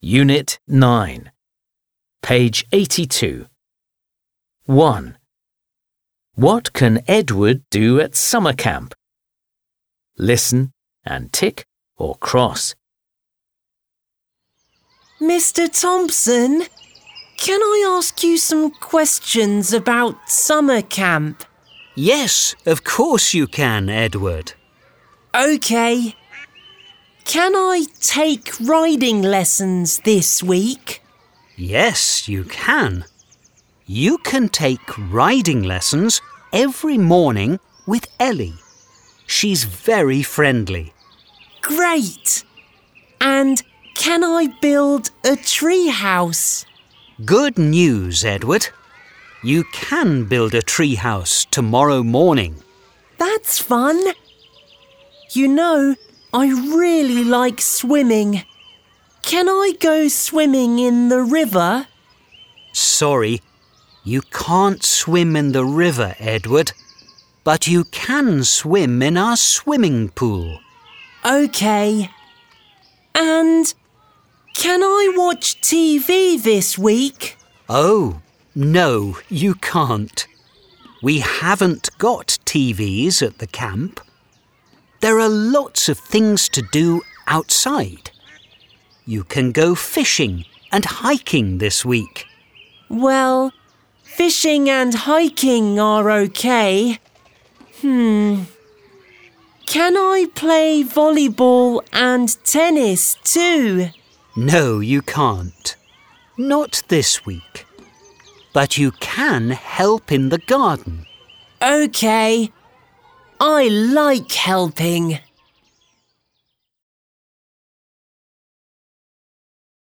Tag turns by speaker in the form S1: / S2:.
S1: Unit 9, page 82. 1. What can Edward do at summer camp? Listen and tick or cross.
S2: Mr. Thompson, can I ask you some questions about summer camp?
S3: Yes, of course you can, Edward.
S2: OK. Can I take riding lessons this week?
S3: Yes, you can. You can take riding lessons every morning with Ellie. She's very friendly.
S2: Great! And can I build a tree house?
S3: Good news, Edward. You can build a tree house tomorrow morning.
S2: That's fun. You know, I really like swimming. Can I go swimming in the river?
S3: Sorry, you can't swim in the river, Edward. But you can swim in our swimming pool.
S2: OK. And can I watch TV this week?
S3: Oh, no, you can't. We haven't got TVs at the camp. There are lots of things to do outside. You can go fishing and hiking this week.
S2: Well, fishing and hiking are OK. Can I play volleyball and tennis too?
S3: No, you can't. Not this week. But you can help in the garden.
S2: OK. I like helping.